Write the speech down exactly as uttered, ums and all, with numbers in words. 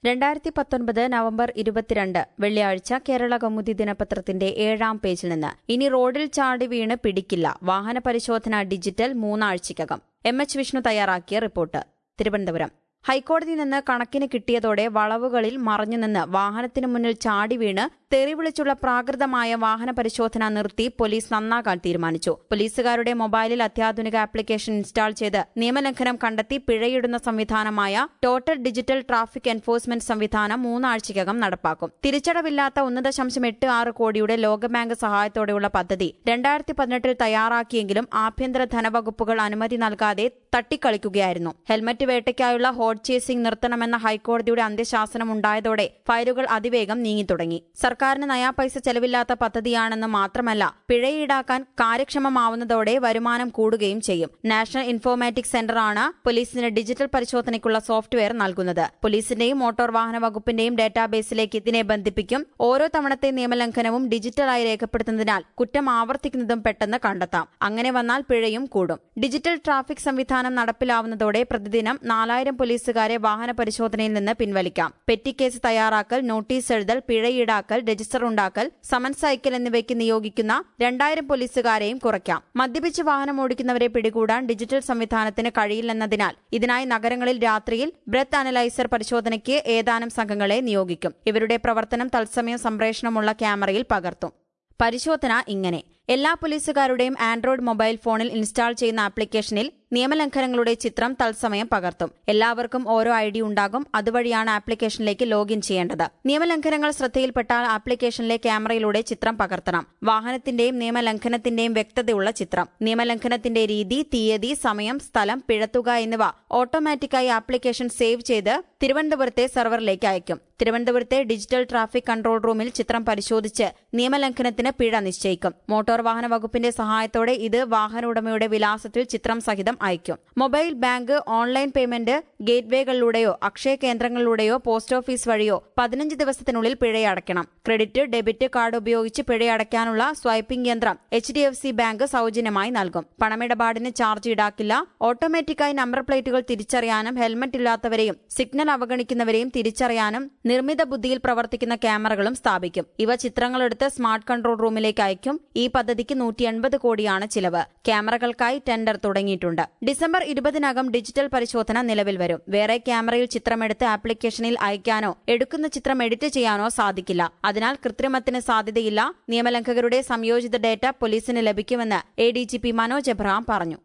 രണ്ടായിരത്തി പത്തൊൻപത് നവംബർ ഇരുപത്തിരണ്ട് വെള്ളിയാഴ്ച കേരള കൗമുദി ദിനപത്രത്തിന്റെ ഏഴാം പേജിൽ നിന്ന് ഇനി റോഡിൽ ചാടി വീണ് പിടിക്കില്ല വാഹന പരിശോധന ഡിജിറ്റൽ മൂന്നാഴ്ചയ്ക്കകം എം എച്ച് വിഷ്ണു തയ്യാറാക്കിയ റിപ്പോർട്ട് തിരുവനന്തപുരം ഹൈക്കോടതിയിൽ നിന്ന് കണക്കിന് കിട്ടിയതോടെ വളവുകളിൽ മറഞ്ഞുനിന്ന് വാഹനത്തിനു മുന്നിൽ ചാടി വീണ് തെറി വിളിച്ചുള്ള പ്രാകൃതമായ വാഹന പരിശോധന നിർത്തി പോലീസ് നന്നാക്കാൻ തീരുമാനിച്ചു. പോലീസുകാരുടെ മൊബൈലിൽ അത്യാധുനിക ആപ്ലിക്കേഷൻ ഇൻസ്റ്റാൾ ചെയ്ത് നിയമലംഘനം കണ്ടെത്തി പിഴയിടുന്ന സംവിധാനമായ ടോട്ടൽ ഡിജിറ്റൽ ട്രാഫിക് എൻഫോഴ്സ്മെന്റ് സംവിധാനം മൂന്നാഴ്ചയ്ക്കകം നടപ്പാക്കും. തിരിച്ചടവില്ലാത്ത ഒന്ന് ദശാംശം എട്ട് ആറ് കോടിയുടെ ലോകബാങ്ക് സഹായത്തോടെയുള്ള പദ്ധതി രണ്ടായിരത്തി പതിനെട്ടിൽ തയ്യാറാക്കിയെങ്കിലും ആഭ്യന്തര ധനവകുപ്പുകൾ അനുമതി നൽകാതെ തട്ടിക്കളിക്കുകയായിരുന്നു. ഹെൽമറ്റ് വേട്ടയ്ക്കായുള്ള ഹോട്ട് ചേസിംഗ് നിർത്തണമെന്ന ഹൈക്കോടതിയുടെ അന്ത്യശാസനം ഉണ്ടായതോടെ ഫയലുകൾ അതിവേഗം നീങ്ങിത്തുടങ്ങി. സർക്കാരിന് നയാ പൈസ ചെലവില്ലാത്ത പദ്ധതിയാണെന്ന് മാത്രമല്ല പിഴയീടാക്കാൻ കാര്യക്ഷമമാവുന്നതോടെ വരുമാനം കൂടുകയും ചെയ്യും. നാഷണൽ ഇൻഫോർമാറ്റിക്സ് സെന്ററാണ് പോലീസിന് ഡിജിറ്റൽ പരിശോധനയ്ക്കുള്ള സോഫ്റ്റ്വെയർ നൽകുന്നത്. പോലീസിന്റെയും മോട്ടോർ വാഹന വകുപ്പിന്റെയും ഡാറ്റാബേസിലേക്ക് ഇതിനെ ബന്ധിപ്പിക്കും. ഓരോ തവണത്തെ നിയമലംഘനവും ഡിജിറ്റലായി രേഖപ്പെടുത്തുന്നതിനാൽ കുറ്റം ആവർത്തിക്കുന്നതും പെട്ടെന്ന് കണ്ടെത്താം. അങ്ങനെ വന്നാൽ പിഴയും കൂടും. ഡിജിറ്റൽ ട്രാഫിക് സംവിധാനം നടപ്പിലാവുന്നതോടെ പ്രതിദിനം നാലായിരം പോലീസുകാരെ വാഹന പരിശോധനയിൽ നിന്ന് പിൻവലിക്കാം. പെറ്റിക്കേസ് തയ്യാറാക്കൽ, നോട്ടീസ് എഴുതൽ, പിഴ ഈടാക്കൽ, രജിസ്റ്റർ ഉണ്ടാക്കൽ, സമൻസ് അയക്കൽ എന്നിവയ്ക്ക് നിയോഗിക്കുന്ന രണ്ടായിരം പോലീസുകാരെയും കുറയ്ക്കാം. മദ്യപിച്ച് വാഹനം ഓടിക്കുന്നവരെ പിടികൂടാൻ ഡിജിറ്റൽ സംവിധാനത്തിന് കഴിയില്ലെന്നതിനാൽ ഇതിനായി നഗരങ്ങളിൽ രാത്രിയിൽ ബ്രെത്ത് അനലൈസർ പരിശോധനയ്ക്ക് ഏതാനും സംഘങ്ങളെ നിയോഗിക്കും. ഇവരുടെ പ്രവർത്തനം തത്സമയം സംപ്രേഷണമുള്ള ക്യാമറയിൽ പകർത്തും. പരിശോധന ഇങ്ങനെ: എല്ലാ പോലീസുകാരുടെയും ആൻഡ്രോയിഡ് മൊബൈൽ ഫോണിൽ ഇൻസ്റ്റാൾ ചെയ്യുന്ന ആപ്ലിക്കേഷനിൽ നിയമലംഘനങ്ങളുടെ ചിത്രം തത്സമയം പകർത്തും. എല്ലാവർക്കും ഓരോ ഐ ഡി ഉണ്ടാകും. അതുവഴിയാണ് ആപ്ലിക്കേഷനിലേക്ക് ലോഗിൻ ചെയ്യേണ്ടത്. നിയമലംഘനങ്ങൾ ശ്രദ്ധയിൽപ്പെട്ടാൽ ആപ്ലിക്കേഷനിലെ ക്യാമറയിലൂടെ ചിത്രം പകർത്തണം. വാഹനത്തിന്റെയും നിയമലംഘനത്തിന്റെയും വ്യക്തതയുള്ള ചിത്രം. നിയമലംഘനത്തിന്റെ രീതി, തീയതി, സമയം, സ്ഥലം, പിഴത്തുക എന്നിവ ഓട്ടോമാറ്റിക്കായി ആപ്ലിക്കേഷൻ സേവ് ചെയ്ത് തിരുവനന്തപുരത്തെ സെർവറിലേക്ക് അയക്കും. തിരുവനന്തപുരത്തെ ഡിജിറ്റൽ ട്രാഫിക് കൺട്രോൾ റൂമിൽ ചിത്രം പരിശോധിച്ച് നിയമലംഘനത്തിന് പിഴ നിശ്ചയിക്കും. മോട്ടോർ വാഹന വകുപ്പിന്റെ സഹായത്തോടെ ഇത് വാഹന ഉടമയുടെ വിലാസത്തിൽ ചിത്രം സഹിതം അയക്കും. മൊബൈൽ, ബാങ്ക്, ഓൺലൈൻ പേയ്മെന്റ് ഗേറ്റ്വേകളിലൂടെയോ അക്ഷയ കേന്ദ്രങ്ങളിലൂടെയോ പോസ്റ്റ് ഓഫീസ് വഴിയോ പതിനഞ്ച് ദിവസത്തിനുള്ളിൽ പിഴയടയ്ക്കണം. ക്രെഡിറ്റ്, ഡെബിറ്റ് കാർഡ് ഉപയോഗിച്ച് പിഴയടയ്ക്കാനുള്ള സ്വൈപ്പിംഗ് യന്ത്രം H D F C bank സൌജന്യമായി നൽകും. പണമിടപാടിന് ചാർജ് ഈടാക്കില്ല. ഓട്ടോമാറ്റിക്കായി നമ്പർ പ്ലേറ്റുകൾ തിരിച്ചറിയാനും ഹെൽമറ്റ് ഇല്ലാത്തവരെയും സിഗ്നൽ അവഗണിക്കുന്നവരെയും തിരിച്ചറിയാനും നിർമ്മിത ബുദ്ധിയിൽ പ്രവർത്തിക്കുന്ന ക്യാമറകളും സ്ഥാപിക്കും. ഇവ ചിത്രങ്ങളെടുത്ത് സ്മാർട്ട് കൺട്രോൾ റൂമിലേക്ക് അയക്കും. ഈ പദ്ധതിക്ക് നൂറ്റി എൺപത് കോടിയാണ് ചിലവ്. ക്യാമറകൾക്കായി ടെൻഡർ തുടങ്ങിയിട്ടുണ്ട്. ഡിസംബർ ഇരുപതിനകം ഡിജിറ്റൽ പരിശോധന നിലവിൽ വരും. വേറെ ക്യാമറയിൽ ചിത്രമെടുത്ത് ആപ്ലിക്കേഷനിൽ അയക്കാനോ എടുക്കുന്ന ചിത്രം എഡിറ്റ് ചെയ്യാനോ സാധിക്കില്ല. അതിനാൽ കൃത്രിമത്തിന് സാധ്യതയില്ല. നിയമലംഘകരുടെ സംയോജിത ഡേറ്റ പോലീസിന് ലഭിക്കുമെന്ന് A D G P Manoj Abraham പറഞ്ഞു.